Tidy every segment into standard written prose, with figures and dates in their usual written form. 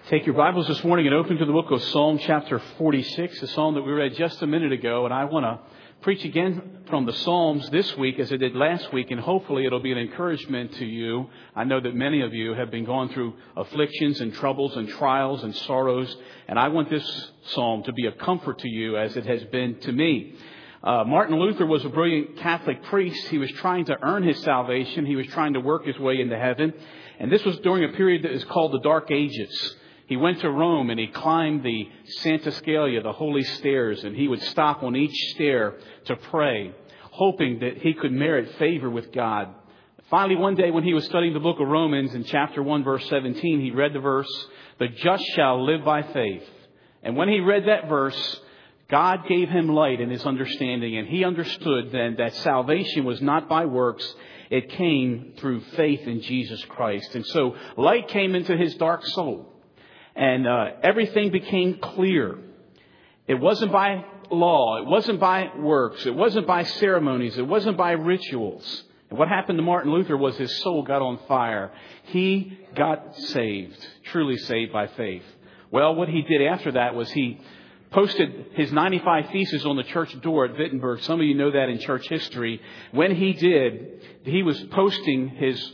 Take your Bibles this morning and open to the book of Psalm chapter 46, the psalm that we read just a minute ago. And I want to preach again from the Psalms this week as I did last week, and hopefully it'll be an encouragement to you. I know that many of you have been going through afflictions and troubles and trials and sorrows, and I want this psalm to be a comfort to you as it has been to me. Martin Luther was a brilliant Catholic priest. He was trying to earn his salvation. He was trying to work his way into heaven. And this was during a period that is called the Dark Ages. He went to Rome and he climbed the Santa Scalia, the holy stairs, and he would stop on each stair to pray, hoping that he could merit favor with God. Finally, one day when he was studying the book of Romans in chapter 1, verse 17, he read the verse, "The just shall live by faith." And when he read that verse, God gave him light in his understanding, and he understood then that salvation was not by works. It came through faith in Jesus Christ. And so light came into his dark soul. And everything became clear. It wasn't by law. It wasn't by works. It wasn't by ceremonies. It wasn't by rituals. And what happened to Martin Luther was his soul got on fire. He got saved, truly saved by faith. Well, what he did after that was he posted his 95 Theses on the church door at Wittenberg. Some of you know that in church history. When he did, he was posting his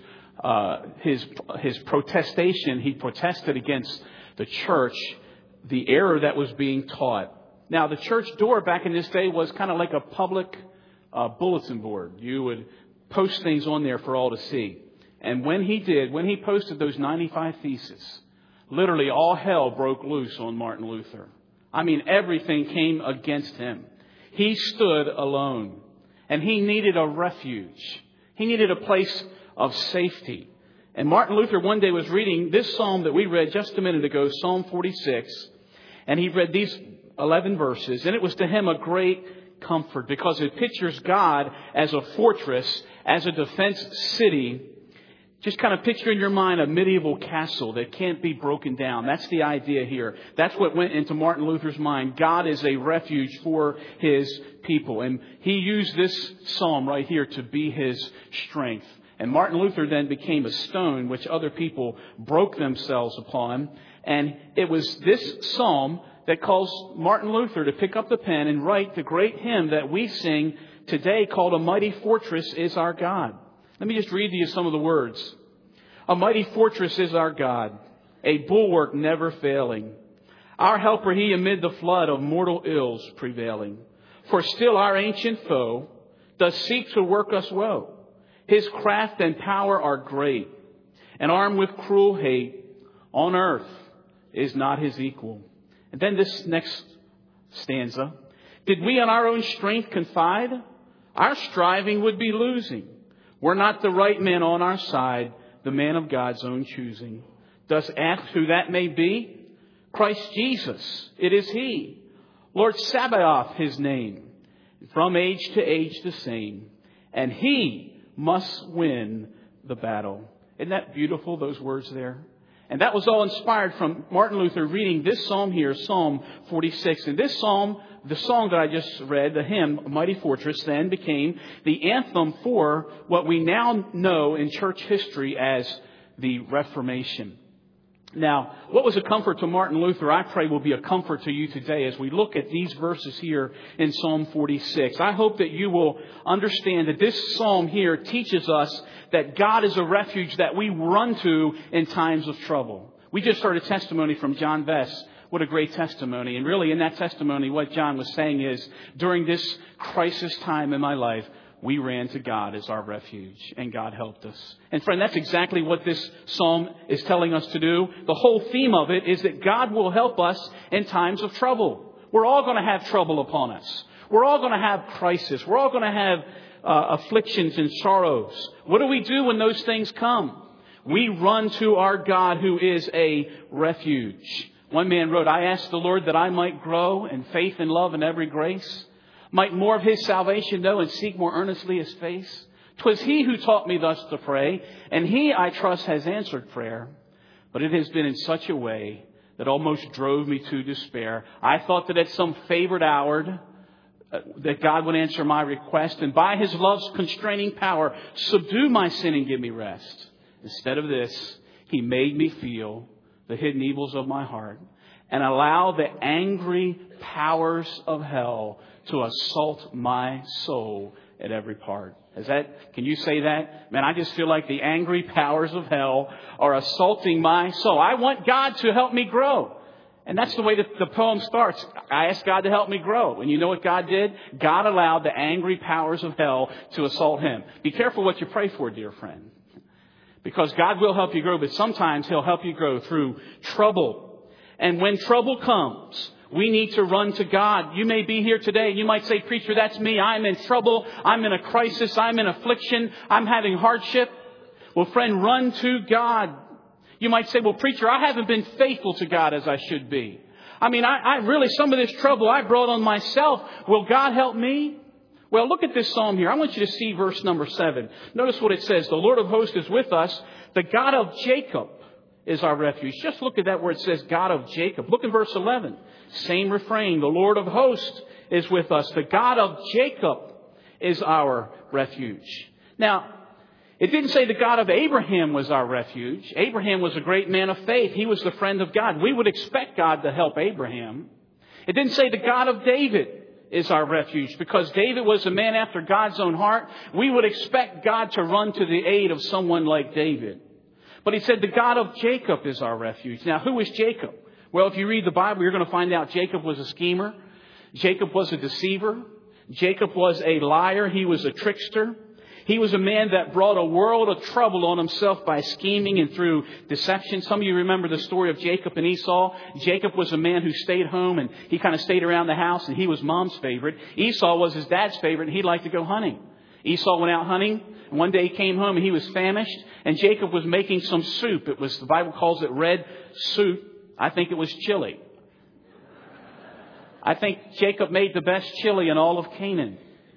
protestation. He protested against the church, the error that was being taught. Now, the church door back in this day was kind of like a public bulletin board. You would post things on there for all to see. And when he posted those 95 Theses, literally all hell broke loose on Martin Luther. I mean, everything came against him. He stood alone, and he needed a refuge. He needed a place of safety. And Martin Luther one day was reading this psalm that we read just a minute ago, Psalm 46, and he read these 11 verses, and it was to him a great comfort because it pictures God as a fortress, as a defense city. Just kind of picture in your mind a medieval castle that can't be broken down. That's the idea here. That's what went into Martin Luther's mind. God is a refuge for his people. And he used this psalm right here to be his strength. And Martin Luther then became a stone which other people broke themselves upon. And it was this psalm that caused Martin Luther to pick up the pen and write the great hymn that we sing today called "A Mighty Fortress is Our God." Let me just read to you some of the words. "A mighty fortress is our God, a bulwark never failing. Our helper he amid the flood of mortal ills prevailing. For still our ancient foe does seek to work us woe. His craft and power are great, and armed with cruel hate, on earth is not his equal." And then this next stanza. "Did we on our own strength confide, our striving would be losing. Were not the right man on our side, the man of God's own choosing. Dost ask who that may be? Christ Jesus, it is he. Lord Sabaoth his name, from age to age the same. And he must win the battle." Isn't that beautiful, those words there? And that was all inspired from Martin Luther reading this psalm here, Psalm 46. And this psalm, the song that I just read, the hymn, "Mighty Fortress," then became the anthem for what we now know in church history as the Reformation. Now, what was a comfort to Martin Luther, I pray will be a comfort to you today as we look at these verses here in Psalm 46. I hope that you will understand that this psalm here teaches us that God is a refuge that we run to in times of trouble. We just heard a testimony from John Vess. What a great testimony. And really in that testimony, what John was saying is, during this crisis time in my life, we ran to God as our refuge, and God helped us. And friend, that's exactly what this psalm is telling us to do. The whole theme of it is that God will help us in times of trouble. We're all going to have trouble upon us. We're all going to have crisis. We're all going to have afflictions and sorrows. What do we do when those things come? We run to our God who is a refuge. One man wrote, "I asked the Lord that I might grow in faith and love and every grace, might more of his salvation know and seek more earnestly his face. 'Twas he who taught me thus to pray, and he, I trust, has answered prayer. But it has been in such a way that almost drove me to despair. I thought that at some favored hour that God would answer my request, and by his love's constraining power subdue my sin and give me rest. Instead of this, he made me feel the hidden evils of my heart, and allow the angry powers of hell to assault my soul at every part. Can you say that? Man, I just feel like the angry powers of hell are assaulting my soul. I want God to help me grow. And that's the way that the poem starts. I asked God to help me grow. And you know what God did? God allowed the angry powers of hell to assault him. Be careful what you pray for, dear friend. Because God will help you grow, but sometimes He'll help you grow through trouble. And when trouble comes, we need to run to God. You may be here today. You might say, preacher, that's me. I'm in trouble. I'm in a crisis. I'm in affliction. I'm having hardship. Well, friend, run to God. You might say, well, preacher, I haven't been faithful to God as I should be. I mean, I really, some of this trouble I brought on myself. Will God help me? Well, look at this psalm here. I want you to see verse number 7. Notice what it says. The Lord of hosts is with us. The God of Jacob is our refuge. Just look at that where it says God of Jacob. Look at verse 11. Same refrain. The Lord of hosts is with us. The God of Jacob is our refuge. Now, it didn't say the God of Abraham was our refuge. Abraham was a great man of faith. He was the friend of God. We would expect God to help Abraham. It didn't say the God of David is our refuge, because David was a man after God's own heart. We would expect God to run to the aid of someone like David. But he said the God of Jacob is our refuge. Now, who is Jacob? Well, if you read the Bible, you're going to find out Jacob was a schemer. Jacob was a deceiver. Jacob was a liar. He was a trickster. He was a man that brought a world of trouble on himself by scheming and through deception. Some of you remember the story of Jacob and Esau. Jacob was a man who stayed home and he kind of stayed around the house, and he was mom's favorite. Esau was his dad's favorite, and he liked to go hunting. Esau went out hunting. And one day he came home and he was famished, and Jacob was making some soup. The Bible calls it red soup. I think it was chili. I think Jacob made the best chili in all of Canaan.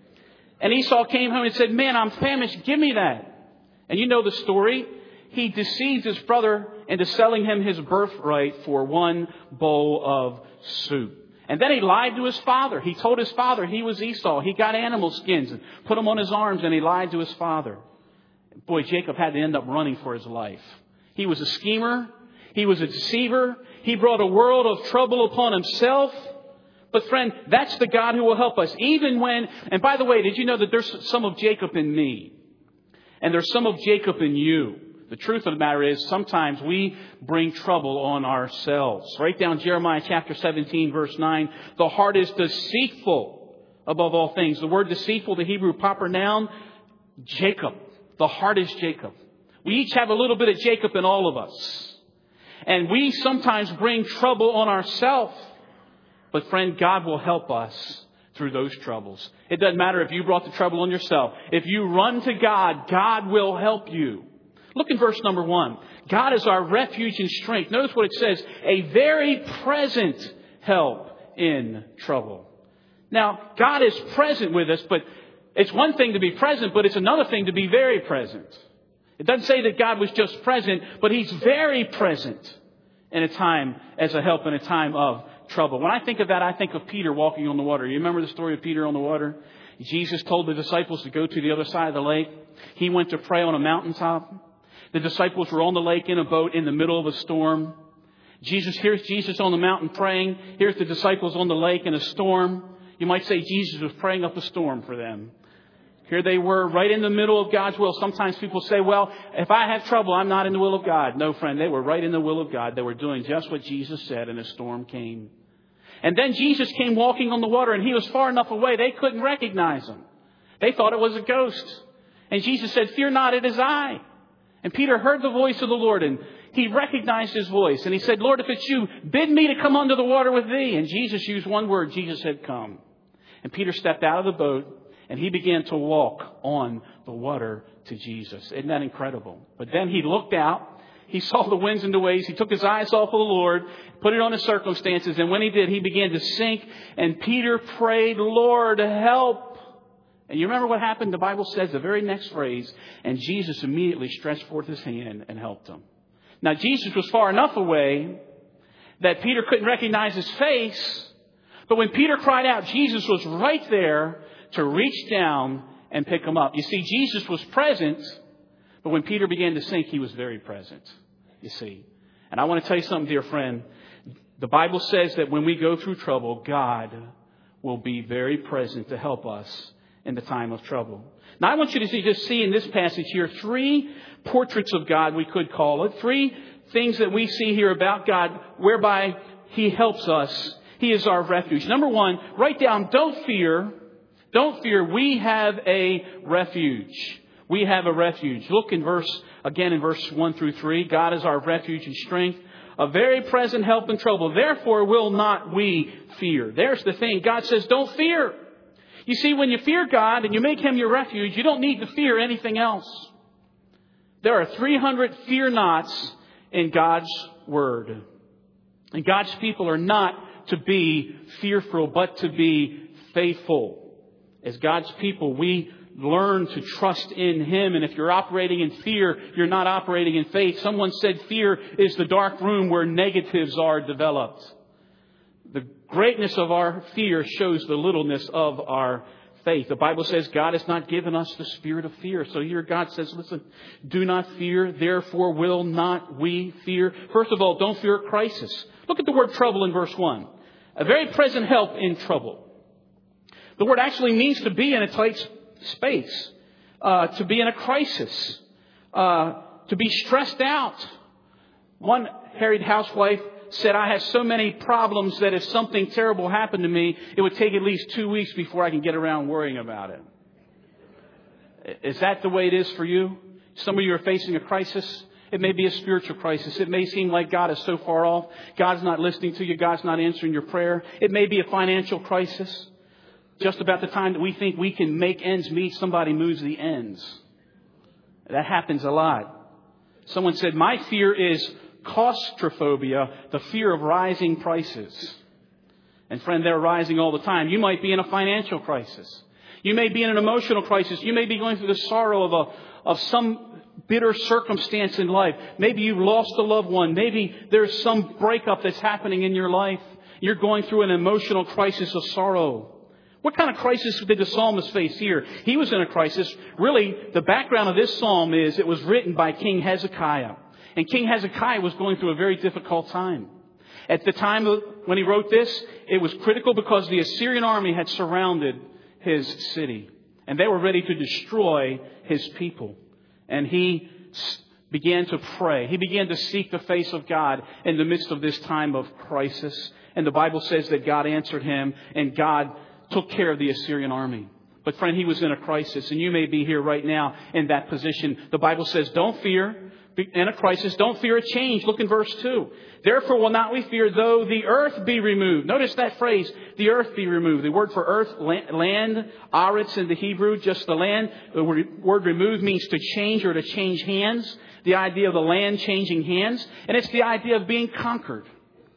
And Esau came home and said, man, I'm famished. Give me that. And you know the story. He deceived his brother into selling him his birthright for one bowl of soup. And then he lied to his father. He told his father he was Esau. He got animal skins and put them on his arms, and he lied to his father. Boy, Jacob had to end up running for his life. He was a schemer. He was a deceiver. He brought a world of trouble upon himself. But friend, that's the God who will help us. Even when, and by the way, did you know that there's some of Jacob in me? And there's some of Jacob in you. The truth of the matter is sometimes we bring trouble on ourselves. Write down Jeremiah chapter 17, verse 9. The heart is deceitful above all things. The word deceitful, the Hebrew proper noun, Jacob. The heart is Jacob. We each have a little bit of Jacob in all of us. And we sometimes bring trouble on ourselves. But friend, God will help us through those troubles. It doesn't matter if you brought the trouble on yourself. If you run to God, God will help you. Look in verse number 1. God is our refuge and strength. Notice what it says. A very present help in trouble. Now, God is present with us, but it's one thing to be present, but it's another thing to be very present. It doesn't say that God was just present, but He's very present in a time as a help in a time of trouble. When I think of that, I think of Peter walking on the water. You remember the story of Peter on the water? Jesus told the disciples to go to the other side of the lake. He went to pray on a mountaintop. The disciples were on the lake in a boat in the middle of a storm. Here's Jesus on the mountain praying. Here's the disciples on the lake in a storm. You might say Jesus was praying up a storm for them. Here they were right in the middle of God's will. Sometimes people say, well, if I have trouble, I'm not in the will of God. No, friend, they were right in the will of God. They were doing just what Jesus said, and a storm came. And then Jesus came walking on the water, and He was far enough away they couldn't recognize Him. They thought it was a ghost. And Jesus said, fear not, it is I. And Peter heard the voice of the Lord, and he recognized His voice. And he said, Lord, if it's you, bid me to come under the water with thee. And Jesus used one word. Jesus said, come. And Peter stepped out of the boat, and he began to walk on the water to Jesus. Isn't that incredible? But then he looked out. He saw the winds and the waves. He took his eyes off of the Lord, put it on his circumstances. And when he did, he began to sink. And Peter prayed, Lord, help. And you remember what happened? The Bible says the very next phrase, and Jesus immediately stretched forth His hand and helped him. Now, Jesus was far enough away that Peter couldn't recognize His face. But when Peter cried out, Jesus was right there to reach down and pick him up. You see, Jesus was present, but when Peter began to sink, He was very present, you see. And I want to tell you something, dear friend. The Bible says that when we go through trouble, God will be very present to help us in the time of trouble. Now, I want you to just see in this passage here 3 portraits of God, we could call it. 3 things that we see here about God whereby He helps us. He is our refuge. Number 1, write down, don't fear. Don't fear. We have a refuge. We have a refuge. Look in verse 1 through 3. God is our refuge and strength, a very present help in trouble. Therefore will not we fear. There's the thing. God says, don't fear. You see, when you fear God and you make Him your refuge, you don't need to fear anything else. There are 300 fear nots in God's Word. And God's people are not to be fearful, but to be faithful. As God's people, we learn to trust in Him. And if you're operating in fear, you're not operating in faith. Someone said fear is the dark room where negatives are developed. The greatness of our fear shows the littleness of our faith. The Bible says God has not given us the spirit of fear. So here God says, listen, do not fear, therefore will not we fear. First of all, don't fear a crisis. Look at the word trouble in verse 1. A very present help in trouble. The word actually means to be in a tight space, to be in a crisis, to be stressed out. One harried housewife said, I have so many problems that if something terrible happened to me, it would take at least 2 weeks before I can get around worrying about it. Is that the way it is for you? Some of you are facing a crisis. It may be a spiritual crisis. It may seem like God is so far off. God's not listening to you. God's not answering your prayer. It may be a financial crisis. Just about the time that we think we can make ends meet, somebody moves the ends. That happens a lot. Someone said, my fear is claustrophobia, the fear of rising prices. And friend, they're rising all the time. You might be in a financial crisis. You may be in an emotional crisis. You may be going through the sorrow of some bitter circumstance in life. Maybe you've lost a loved one. Maybe there's some breakup that's happening in your life. You're going through an emotional crisis of sorrow. What kind of crisis did the psalmist face here? He was in a crisis. Really, the background of this psalm is it was written by King Hezekiah. And King Hezekiah was going through a very difficult time. At the time when he wrote this, it was critical because the Assyrian army had surrounded his city. And they were ready to destroy his people. And he began to pray. He began to seek the face of God in the midst of this time of crisis. And the Bible says that God answered him and God took care of the Assyrian army. But friend, he was in a crisis, and you may be here right now in that position. The Bible says, don't fear in a crisis. Don't fear a change. Look in verse 2. Therefore will not we fear, though the earth be removed. Notice that phrase, the earth be removed. The word for earth, land, aretz in the Hebrew, just the land. The word removed means to change or to change hands. The idea of the land changing hands. And it's the idea of being conquered.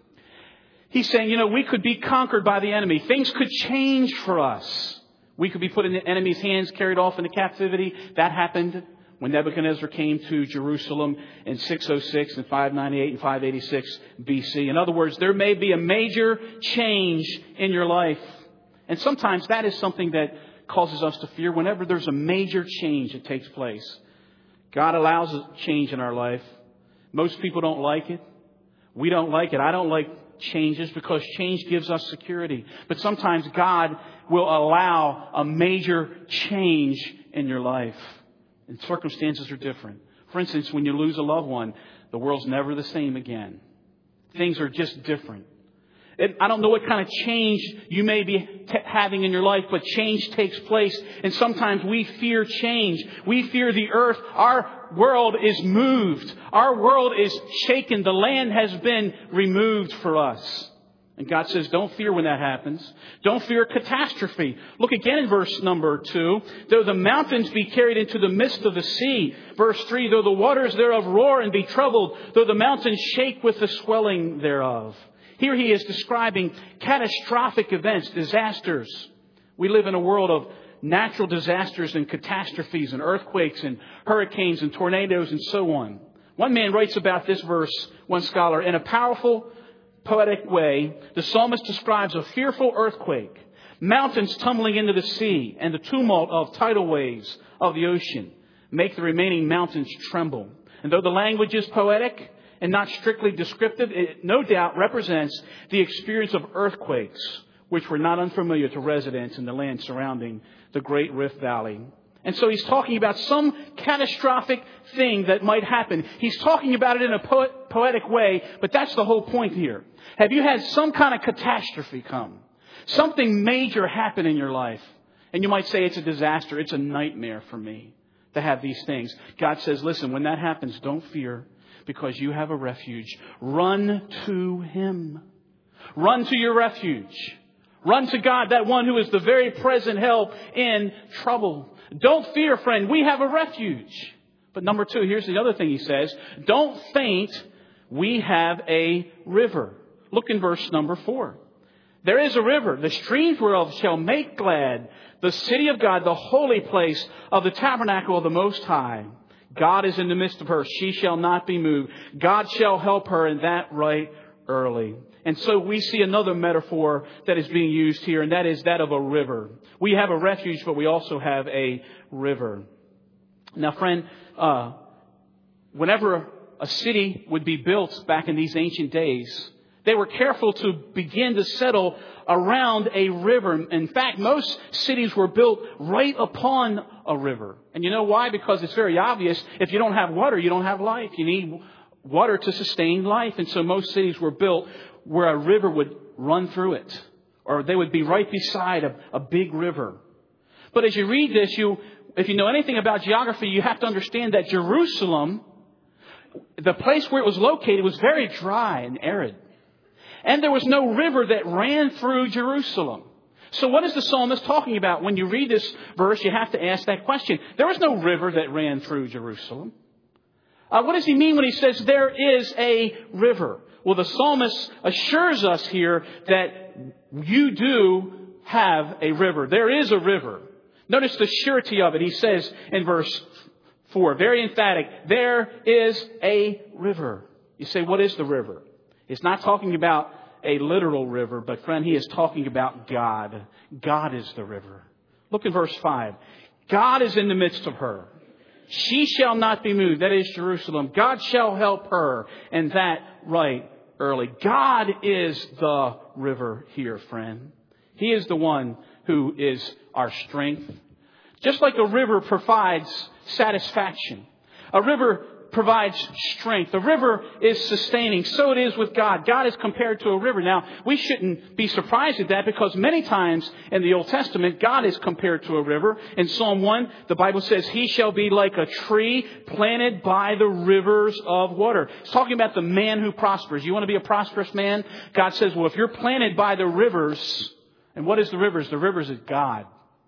He's saying, we could be conquered by the enemy. Things could change for us. We could be put in the enemy's hands, carried off into captivity. That happened when Nebuchadnezzar came to Jerusalem in 606 and 598 and 586 BC. In other words, there may be a major change in your life. And sometimes that is something that causes us to fear. Whenever there's a major change that takes place, God allows a change in our life. Most people don't like it. We don't like it. I don't like changes because change gives us security. But sometimes God will allow a major change in your life. And circumstances are different. For instance, when you lose a loved one, the world's never the same again. Things are just different. I don't know what kind of change you may be having in your life, but change takes place. And sometimes we fear change. We fear the earth. Our world is moved. Our world is shaken. The land has been removed for us. And God says, don't fear when that happens. Don't fear catastrophe. Look again in verse number 2. Though the mountains be carried into the midst of the sea. Verse 3, though the waters thereof roar and be troubled, though the mountains shake with the swelling thereof. Here he is describing catastrophic events, disasters. We live in a world of natural disasters and catastrophes and earthquakes and hurricanes and tornadoes and so on. One man writes about this verse, one scholar, in a powerful, poetic way. The psalmist describes a fearful earthquake, mountains tumbling into the sea, and the tumult of tidal waves of the ocean make the remaining mountains tremble. And though the language is poetic, and not strictly descriptive. It no doubt represents the experience of earthquakes, which were not unfamiliar to residents in the land surrounding the Great Rift Valley. And so he's talking about some catastrophic thing that might happen. He's talking about it in a poetic way, but that's the whole point here. Have you had some kind of catastrophe come? Something major happen in your life? And you might say it's a disaster. It's a nightmare for me to have these things. God says, listen, when that happens, don't fear, because you have a refuge. Run to Him. Run to your refuge. Run to God, that one who is the very present help in trouble. Don't fear, friend. We have a refuge. But number two, here's the other thing he says. Don't faint. We have a river. Look in verse number 4. There is a river. The streams whereof shall make glad the city of God, the holy place of the tabernacle of the Most High. God is in the midst of her. She shall not be moved. God shall help her, and that right early. And so we see another metaphor that is being used here, and that is that of a river. We have a refuge, but we also have a river. Now, friend, whenever a city would be built back in these ancient days, they were careful to begin to settle around a river. In fact, most cities were built right upon a river. And you know why? Because it's very obvious. If you don't have water, you don't have life. You need water to sustain life. And so most cities were built where a river would run through it, or they would be right beside a big river. But as you read this, if you know anything about geography, you have to understand that Jerusalem, the place where it was located, was very dry and arid. And there was no river that ran through Jerusalem. So what is the psalmist talking about? When you read this verse, you have to ask that question. There was no river that ran through Jerusalem. What does he mean when he says there is a river? Well, the psalmist assures us here that you do have a river. There is a river. Notice the surety of it. He says in verse 4, very emphatic, there is a river. You say, what is the river? It's not talking about a literal river, but friend, he is talking about God. God is the river. Look at verse 5. God is in the midst of her. She shall not be moved. That is Jerusalem. God shall help her, and that right early. God is the river here, friend. He is the one who is our strength. Just like a river provides satisfaction, a river provides strength. The river is sustaining. So it is with God. God is compared to a river. Now, we shouldn't be surprised at that, because many times in the Old Testament, God is compared to a river. In Psalm 1, the Bible says, He shall be like a tree planted by the rivers of water. It's talking about the man who prospers. You want to be a prosperous man? God says, well, if you're planted by the rivers, and what is the rivers? The rivers is God.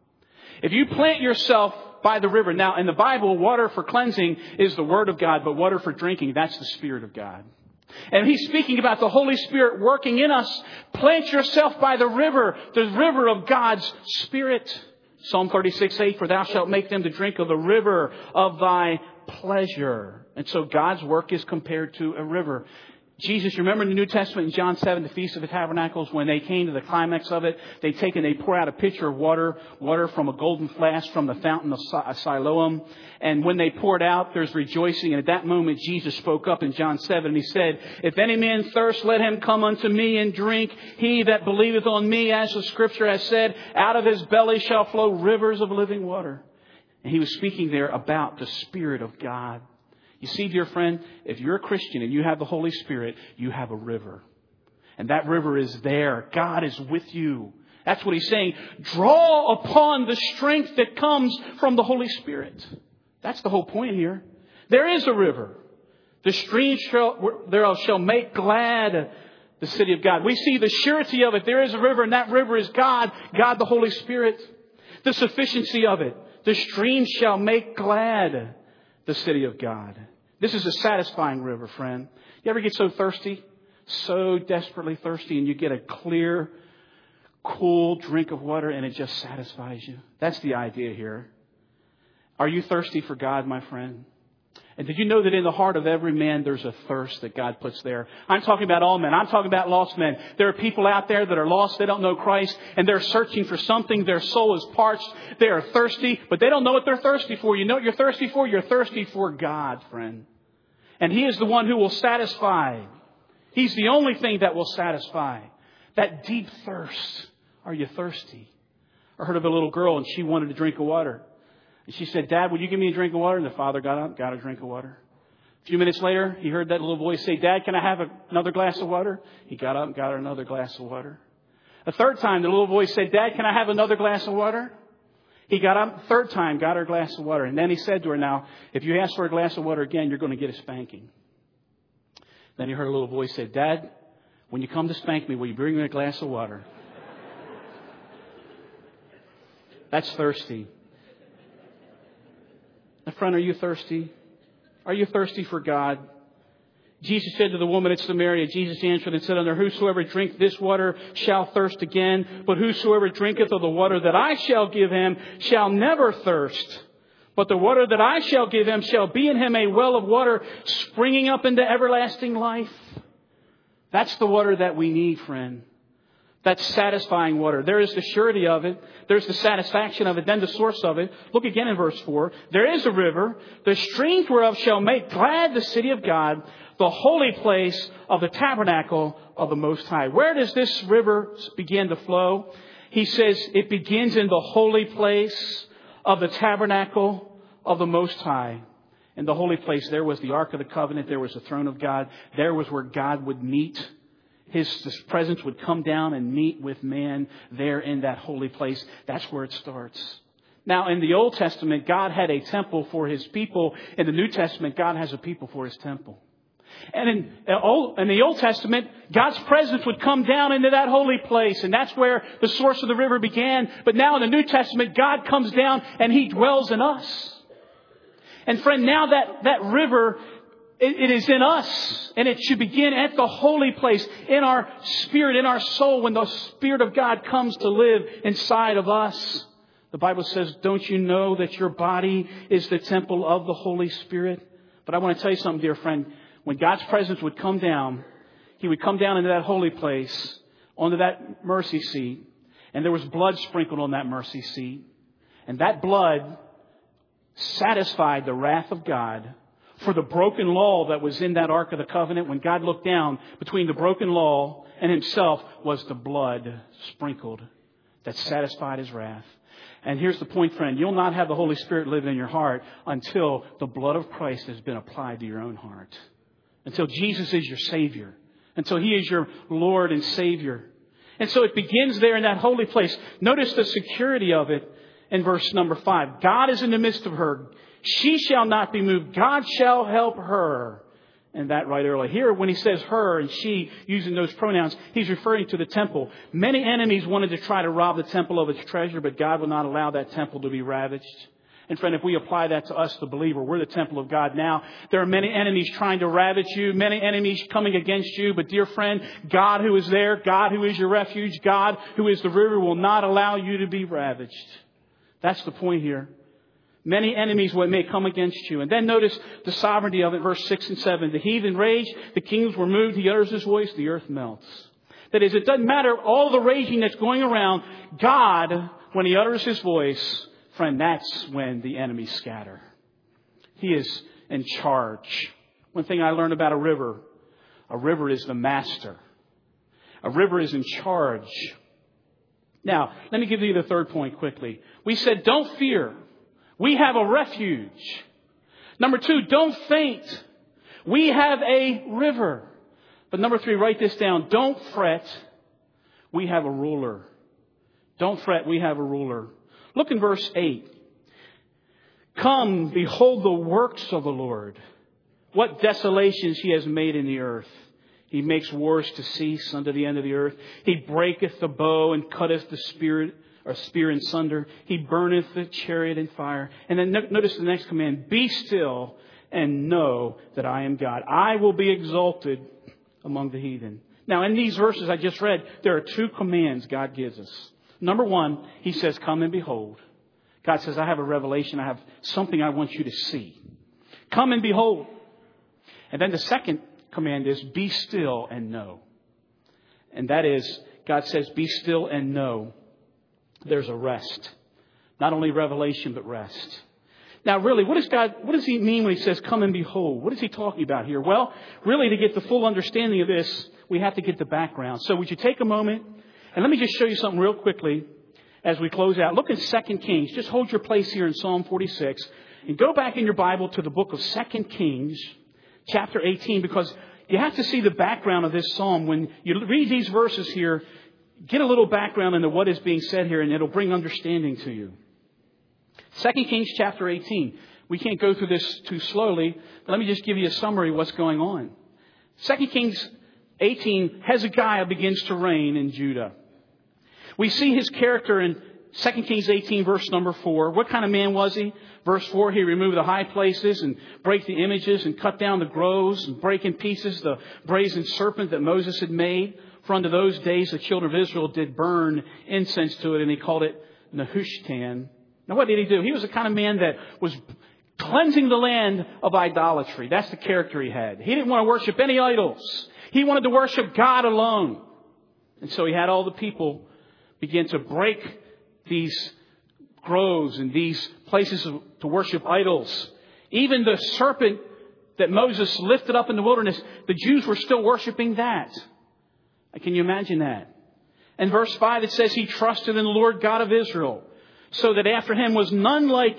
If you plant yourself by the river. Now, in the Bible, water for cleansing is the Word of God, but water for drinking, that's the Spirit of God. And he's speaking about the Holy Spirit working in us. Plant yourself by the river of God's Spirit. Psalm 36:8, for thou shalt make them to drink of the river of thy pleasure. And so God's work is compared to a river. Jesus, remember in the New Testament in John 7, the Feast of the Tabernacles, when they came to the climax of it, they pour out a pitcher of water from a golden flask from the fountain of Siloam. And when they poured out, there's rejoicing. And at that moment, Jesus spoke up in John 7. And he said, if any man thirst, let him come unto me and drink. He that believeth on me, as the Scripture has said, out of his belly shall flow rivers of living water. And he was speaking there about the Spirit of God. You see, dear friend, if you're a Christian and you have the Holy Spirit, you have a river. And that river is there. God is with you. That's what he's saying. Draw upon the strength that comes from the Holy Spirit. That's the whole point here. There is a river. The streams thereof shall make glad the city of God. We see the surety of it. There is a river, and that river is God. God the Holy Spirit. The sufficiency of it. The streams shall make glad the city of God. This is a satisfying river, friend. You ever get so thirsty, so desperately thirsty, and you get a clear, cool drink of water and it just satisfies you? That's the idea here. Are you thirsty for God, my friend? And did you know that in the heart of every man there's a thirst that God puts there? I'm talking about all men. I'm talking about lost men. There are people out there that are lost. They don't know Christ, and they're searching for something. Their soul is parched. They are thirsty, but they don't know what they're thirsty for. You know what you're thirsty for? You're thirsty for God, friend. And He is the one who will satisfy. He's the only thing that will satisfy. That deep thirst. Are you thirsty? I heard of a little girl and she wanted a drink of water. And she said, Dad, would you give me a drink of water? And the father got up, got a drink of water. A few minutes later, he heard that little voice say, Dad, can I have another glass of water? He got up and got her another glass of water. A third time, the little voice said, Dad, can I have another glass of water? He got up, third time, got her a glass of water. And then he said to her, now, if you ask for a glass of water again, you're going to get a spanking. Then he heard a little voice say, Dad, when you come to spank me, will you bring me a glass of water? That's thirsty. My friend, are you thirsty? Are you thirsty for God? Jesus said to the woman at Samaria, Jesus answered and said unto her, whosoever drink this water shall thirst again. But whosoever drinketh of the water that I shall give him shall never thirst. But the water that I shall give him shall be in him a well of water springing up into everlasting life. That's the water that we need, friend. That's satisfying water. There is the surety of it. There's the satisfaction of it. Then the source of it. Look again in verse 4. There is a river, the streams whereof shall make glad the city of God, the holy place of the tabernacle of the Most High. Where does this river begin to flow? He says it begins in the holy place of the tabernacle of the Most High. In the holy place, there was the Ark of the Covenant. There was the throne of God. There was where God would meet. His presence would come down and meet with man there in that holy place. That's where it starts. Now, in the Old Testament, God had a temple for His people. In the New Testament, God has a people for His temple. And in the Old Testament, God's presence would come down into that holy place. And that's where the source of the river began. But now in the New Testament, God comes down and He dwells in us. And friend, now that river, it is in us, and it should begin at the holy place, in our spirit, in our soul, when the Spirit of God comes to live inside of us. The Bible says, don't you know that your body is the temple of the Holy Spirit? But I want to tell you something, dear friend. When God's presence would come down, He would come down into that holy place, onto that mercy seat, and there was blood sprinkled on that mercy seat. And that blood satisfied the wrath of God for the broken law that was in that Ark of the Covenant. When God looked down, between the broken law and Himself was the blood sprinkled that satisfied His wrath. And here's the point, friend. You'll not have the Holy Spirit living in your heart until the blood of Christ has been applied to your own heart. Until Jesus is your Savior. Until He is your Lord and Savior. And so it begins there in that holy place. Notice the security of it in verse number 5. God is in the midst of her. She shall not be moved. God shall help her. And that right early. Here, when He says her and she, using those pronouns, He's referring to the temple. Many enemies wanted to try to rob the temple of its treasure, but God will not allow that temple to be ravaged. And friend, if we apply that to us, the believer, we're the temple of God now. There are many enemies trying to ravage you, many enemies coming against you. But dear friend, God who is there, God who is your refuge, God who is the river will not allow you to be ravaged. That's the point here. Many enemies may come against you. And then notice the sovereignty of it, verse 6 and 7. The heathen rage, the kings were moved, He utters His voice, the earth melts. That is, it doesn't matter all the raging that's going around. God, when He utters His voice, friend, that's when the enemies scatter. He is in charge. One thing I learned about a river is the master. A river is in charge. Now, let me give you the third point quickly. We said, don't fear. We have a refuge. Number 2, don't faint. We have a river. But number 3, write this down. Don't fret. We have a ruler. Don't fret. We have a ruler. Look in verse 8. Come, behold the works of the Lord. What desolations He has made in the earth. He makes wars to cease unto the end of the earth. He breaketh the bow and cutteth the spear in sunder. He burneth the chariot in fire. And then notice the next command. Be still and know that I am God. I will be exalted among the heathen. Now, in these verses I just read, there are 2 commands God gives us. Number 1, He says, come and behold. God says, I have a revelation. I have something I want you to see. Come and behold. And then the second command is, be still and know. And that is, God says, be still and know. There's a rest. Not only revelation, but rest. Now, really, what does he mean when he says, come and behold? What is he talking about here? Well, really, to get the full understanding of this, we have to get the background. So would you take a moment and let me just show you something real quickly as we close out. Look in 2 Kings. Just hold your place here in Psalm 46 and go back in your Bible to the book of 2 Kings, chapter 18, because you have to see the background of this psalm. When you read these verses here, get a little background into what is being said here, and it'll bring understanding to you. 2 Kings chapter 18. We can't go through this too slowly. But let me just give you a summary of what's going on. 2 Kings 18, Hezekiah begins to reign in Judah. We see his character in 2 Kings 18, verse number 4. What kind of man was he? Verse 4, he removed the high places and break the images and cut down the groves and break in pieces the brazen serpent that Moses had made. For unto those days the children of Israel did burn incense to it, and he called it Nehushtan. Now, what did he do? He was the kind of man that was cleansing the land of idolatry. That's the character he had. He didn't want to worship any idols. He wanted to worship God alone. And so he had all the people begin to break these groves and these places to worship idols. Even the serpent that Moses lifted up in the wilderness, the Jews were still worshiping that. Can you imagine that? In verse 5 it says he trusted in the Lord God of Israel, so that after him was none like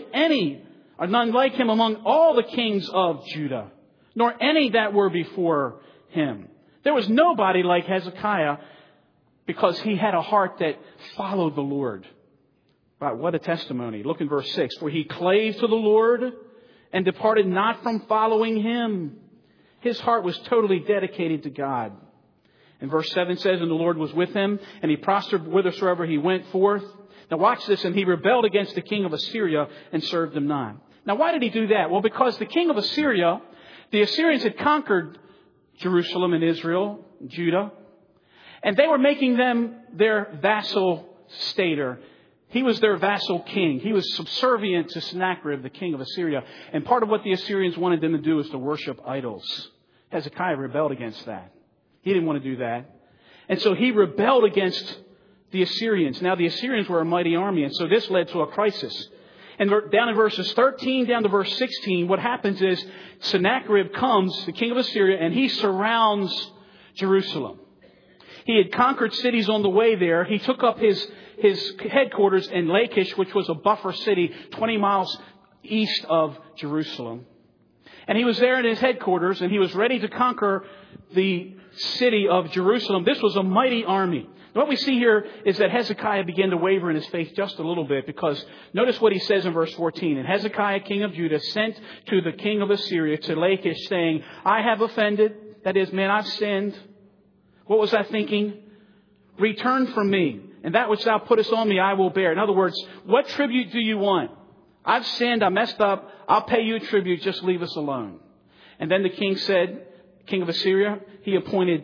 him among all the kings of Judah, nor any that were before him. There was nobody like Hezekiah because he had a heart that followed the Lord. Wow, what a testimony. Look in verse 6. For he clave to the Lord and departed not from following him. His heart was totally dedicated to God. And verse 7 says, and the Lord was with him, and he prospered whithersoever he went forth. Now watch this. And he rebelled against the king of Assyria and served him not. Now why did he do that? Well, because the king of Assyria, the Assyrians had conquered Jerusalem and Israel, Judah, and they were making them their vassal stater. He was their vassal king. He was subservient to Sennacherib, the king of Assyria. And part of what the Assyrians wanted them to do was to worship idols. Hezekiah rebelled against that. He didn't want to do that. And so he rebelled against the Assyrians. Now the Assyrians were a mighty army, and so this led to a crisis. And down in verses 13 down to verse 16, what happens is Sennacherib comes, the king of Assyria, and he surrounds Jerusalem. He had conquered cities on the way there. He took up his headquarters in Lachish, which was a buffer city 20 miles east of Jerusalem. And he was there in his headquarters, and he was ready to conquer the city of Jerusalem. This was a mighty army. What we see here is that Hezekiah began to waver in his faith just a little bit, because notice what he says in verse 14. And Hezekiah, king of Judah, sent to the king of Assyria, to Lachish, saying, I have offended. That is, man, I've sinned. What was I thinking? Return from me, and that which thou puttest on me I will bear. In other words, what tribute do you want? I've sinned, I messed up, I'll pay you tribute, just leave us alone. And then the king said, king of Assyria, he appointed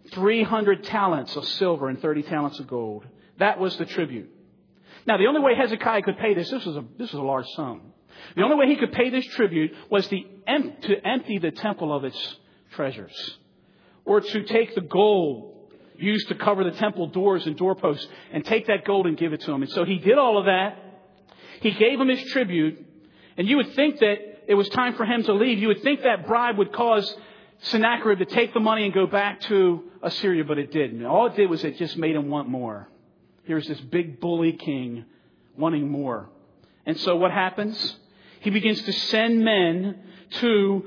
300 talents of silver and 30 talents of gold. That was the tribute. Now, the only way Hezekiah could pay this was a large sum. The only way he could pay this tribute was to empty the temple of its treasures, or to take the gold used to cover the temple doors and doorposts and take that gold and give it to him. And so he did all of that. He gave him his tribute. And you would think that it was time for him to leave. You would think that bribe would cause Sennacherib to take the money and go back to Assyria, but it didn't. All it did was it just made him want more. Here's this big bully king wanting more. And so what happens? He begins to send men to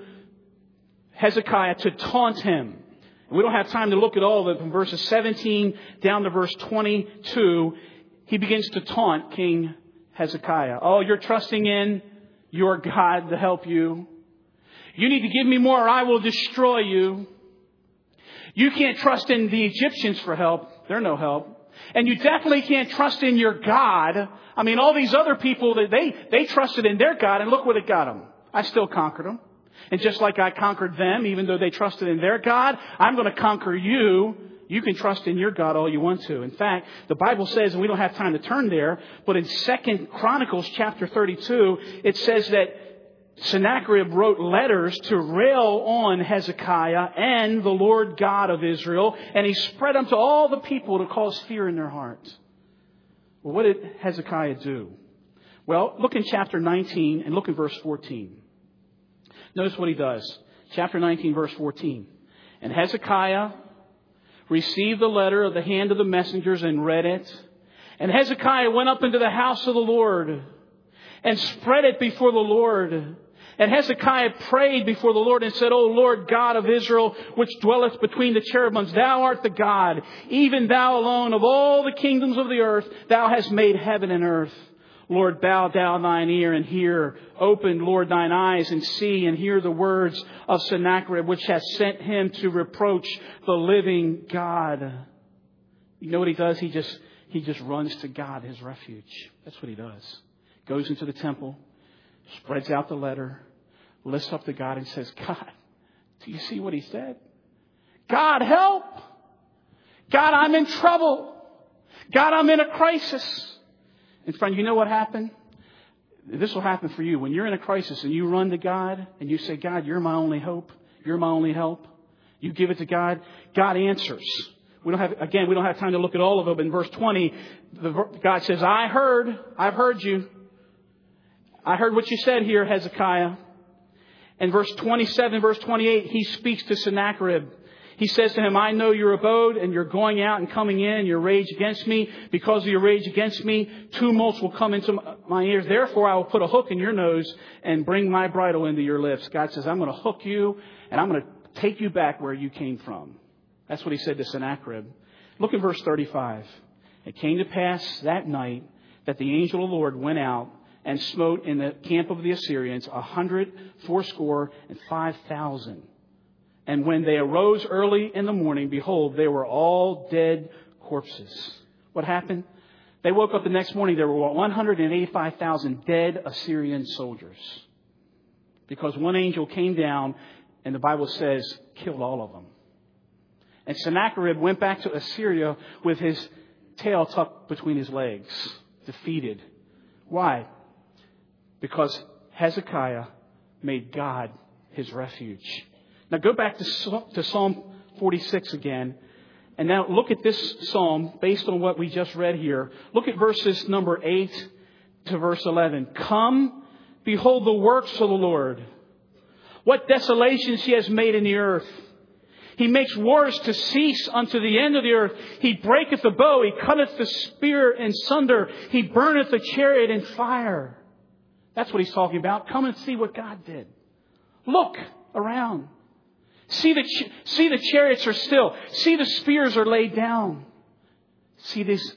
Hezekiah to taunt him. We don't have time to look at all of it. From verses 17 down to verse 22, he begins to taunt King Hezekiah. Oh, you're trusting in your God to help you. You need to give me more or I will destroy you. You can't trust in the Egyptians for help. They're no help. And you definitely can't trust in your God. I mean, all these other people, that they trusted in their God, and look what it got them. I still conquered them. And just like I conquered them, even though they trusted in their God, I'm going to conquer you. You can trust in your God all you want to. In fact, the Bible says, and we don't have time to turn there, but in 2 Chronicles chapter 32, it says that Sennacherib wrote letters to rail on Hezekiah and the Lord God of Israel, and he spread them to all the people to cause fear in their hearts. Well, what did Hezekiah do? Well, look in chapter 19 and look in verse 14. Notice what he does. Chapter 19, verse 14. And Hezekiah received the letter of the hand of the messengers and read it. And Hezekiah went up into the house of the Lord and spread it before the Lord. And Hezekiah prayed before the Lord and said, O Lord God of Israel, which dwelleth between the cherubims, thou art the God, even thou alone of all the kingdoms of the earth, thou hast made heaven and earth. Lord, bow down thine ear and hear. Open, Lord, thine eyes and see and hear the words of Sennacherib, which hath sent him to reproach the living God. You know what he does? He just runs to God, his refuge. That's what he does. Goes into the temple, spreads out the letter, lifts up to God and says, God, do you see what he said? God, help! God, I'm in trouble. God, I'm in a crisis. And friend, you know what happened? This will happen for you. When you're in a crisis and you run to God and you say, God, you're my only hope. You're my only help. You give it to God. God answers. We don't have time to look at all of them. In verse 20, God says, I've heard you. I heard what you said here, Hezekiah. And verse 27, verse 28, he speaks to Sennacherib. He says to him, I know your abode and you're going out and coming in, your rage against me. Because of your rage against me, tumults will come into my ears. Therefore, I will put a hook in your nose and bring my bridle into your lips. God says, I'm going to hook you and I'm going to take you back where you came from. That's what he said to Sennacherib. Look at verse 35. It came to pass that night that the angel of the Lord went out and smote in the camp of the Assyrians 185,000. And when they arose early in the morning, behold, they were all dead corpses. What happened? They woke up the next morning. There were 185,000 dead Assyrian soldiers. Because one angel came down, and the Bible says, killed all of them. And Sennacherib went back to Assyria with his tail tucked between his legs, defeated. Why? Because Hezekiah made God his refuge. Now go back to Psalm 46 again. And now look at this psalm based on what we just read here. Look at verses number 8 to verse 11. Come, behold the works of the Lord. What desolations he has made in the earth. He makes wars to cease unto the end of the earth. He breaketh the bow. He cutteth the spear in sunder. He burneth the chariot in fire. That's what he's talking about. Come and see what God did. Look around. See the chariots are still. See the spears are laid down. See these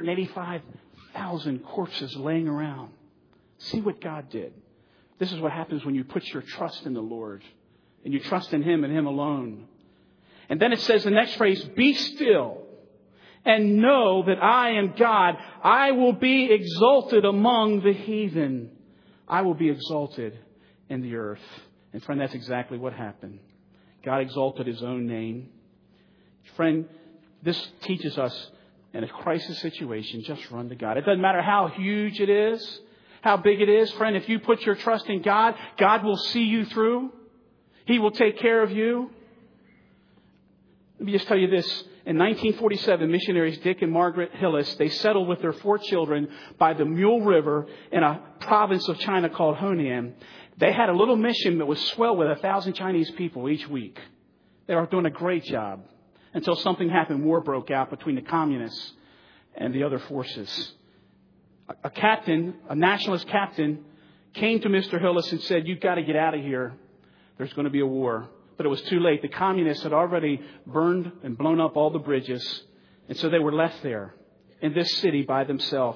185,000 corpses laying around. See what God did. This is what happens when you put your trust in the Lord. And you trust in Him and Him alone. And then it says the next phrase, be still and know that I am God. I will be exalted among the heathen. I will be exalted in the earth. And friend, that's exactly what happened. God exalted His own name. Friend, this teaches us in a crisis situation, just run to God. It doesn't matter how huge it is, how big it is. Friend, if you put your trust in God, God will see you through. He will take care of you. Let me just tell you this. In 1947, missionaries Dick and Margaret Hillis, they settled with their 4 children by the Mule River in a province of China called Honan. They had a little mission that was swell with 1,000 Chinese people each week. They were doing a great job until something happened. War broke out between the communists and the other forces. A captain, a nationalist captain, came to Mr. Hillis and said, you've got to get out of here. There's going to be a war. But it was too late. The communists had already burned and blown up all the bridges. And so they were left there in this city by themselves.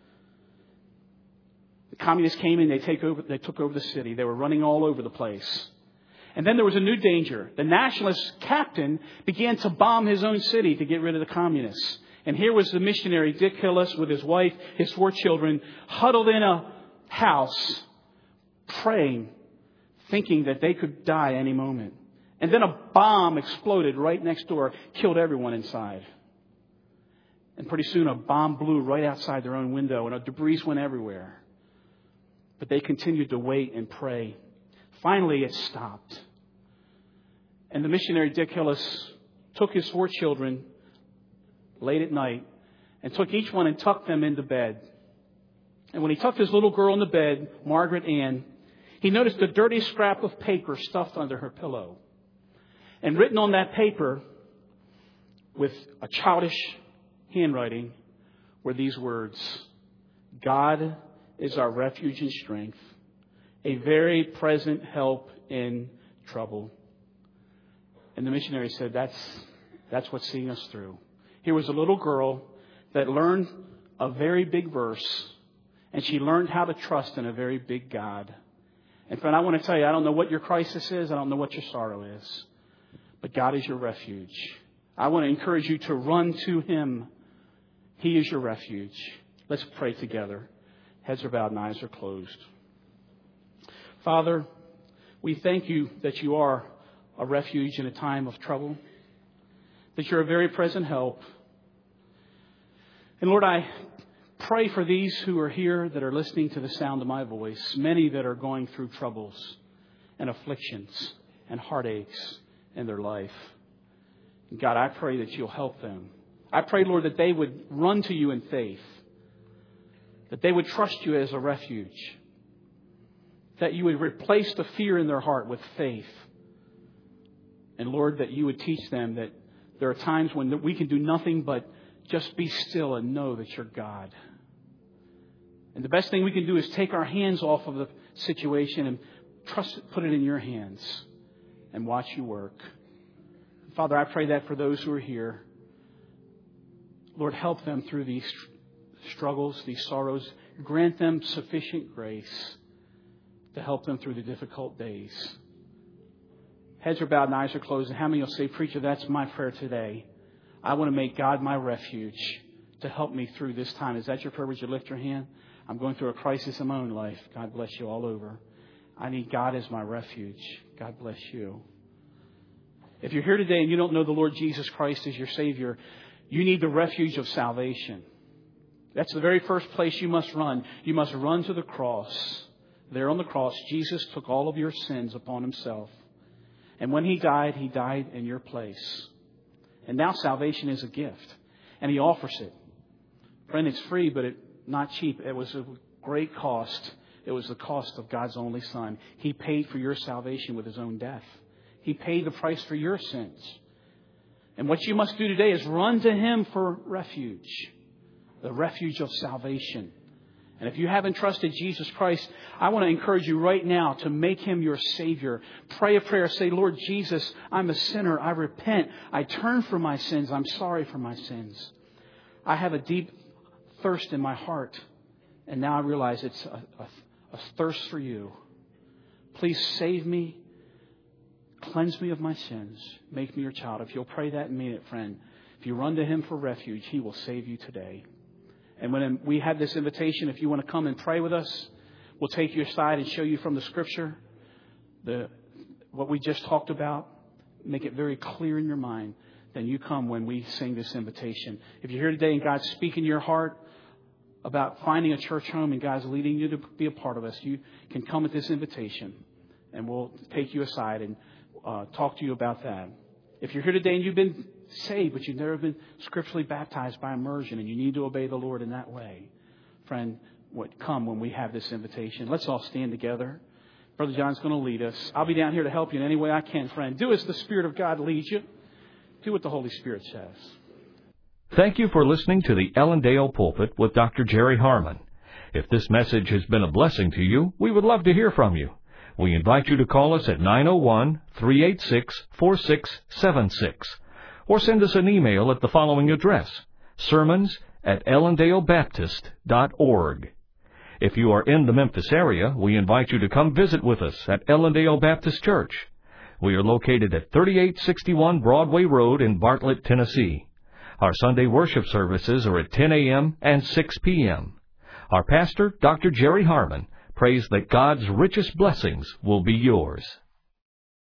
The communists came in, they took over the city. They were running all over the place. And then there was a new danger. The nationalist captain began to bomb his own city to get rid of the communists. And here was the missionary Dick Hillis with his wife, his 4 children, huddled in a house, praying, thinking that they could die any moment. And then a bomb exploded right next door, killed everyone inside. And pretty soon a bomb blew right outside their own window and debris went everywhere. But they continued to wait and pray. Finally, it stopped. And the missionary Dick Hillis took his 4 children late at night and took each one and tucked them into bed. And when he tucked his little girl in the bed, Margaret Ann, he noticed a dirty scrap of paper stuffed under her pillow. And written on that paper with a childish handwriting were these words: God is our refuge and strength, a very present help in trouble. And the missionary said, that's what's seeing us through. Here was a little girl that learned a very big verse, and she learned how to trust in a very big God. And friend, I want to tell you, I don't know what your crisis is. I don't know what your sorrow is. But God is your refuge. I want to encourage you to run to Him. He is your refuge. Let's pray together. Heads are bowed and eyes are closed. Father, we thank you that you are a refuge in a time of trouble, that you're a very present help. And Lord, I pray for these who are here that are listening to the sound of my voice, many that are going through troubles and afflictions and heartaches in their life. And God, I pray that you'll help them. I pray, Lord, that they would run to you in faith, that they would trust you as a refuge, that you would replace the fear in their heart with faith. And Lord, that you would teach them that there are times when we can do nothing but just be still and know that you're God. And the best thing we can do is take our hands off of the situation and put it in your hands and watch you work. Father, I pray that for those who are here. Lord, help them through these struggles, these sorrows. Grant them sufficient grace to help them through the difficult days. Heads are bowed and eyes are closed. And how many will say, Preacher, that's my prayer today. I want to make God my refuge to help me through this time. Is that your prayer? Would you lift your hand? I'm going through a crisis in my own life. God bless you all over. I need God as my refuge. God bless you. If you're here today and you don't know the Lord Jesus Christ as your Savior, you need the refuge of salvation. That's the very first place you must run. You must run to the cross. There on the cross, Jesus took all of your sins upon Himself. And when He died in your place. And now salvation is a gift. And He offers it. Friend, it's free, but it's not cheap. It was a great cost. It was the cost of God's only Son. He paid for your salvation with His own death. He paid the price for your sins. And what you must do today is run to Him for refuge. The refuge of salvation. And if you haven't trusted Jesus Christ, I want to encourage you right now to make Him your Savior. Pray a prayer. Say, Lord Jesus, I'm a sinner. I repent. I turn from my sins. I'm sorry for my sins. I have a deep thirst in my heart. And now I realize it's a thirst for you. Please save me. Cleanse me of my sins. Make me your child. If you'll pray that and mean it, friend, if you run to Him for refuge, He will save you today. And when we have this invitation, if you want to come and pray with us, we'll take you aside and show you from the Scripture what we just talked about. Make it very clear in your mind. Then you come when we sing this invitation. If you're here today and God's speaking to your heart about finding a church home and God's leading you to be a part of us, you can come at this invitation and we'll take you aside and talk to you about that. If you're here today and you've been saved, but you've never been scripturally baptized by immersion and you need to obey the Lord in that way, friend, come when we have this invitation. Let's all stand together. Brother John's going to lead us. I'll be down here to help you in any way I can, friend. Do as the Spirit of God leads you. Do what the Holy Spirit says. Thank you for listening to the Ellendale Pulpit with Dr. Jerry Harmon. If this message has been a blessing to you, we would love to hear from you. We invite you to call us at 901-386-4676 or send us an email at the following address, sermons@ellendalebaptist.org. If you are in the Memphis area, we invite you to come visit with us at Ellendale Baptist Church. We are located at 3861 Broadway Road in Bartlett, Tennessee. Our Sunday worship services are at 10 a.m. and 6 p.m. Our pastor, Dr. Jerry Harmon, prays that God's richest blessings will be yours.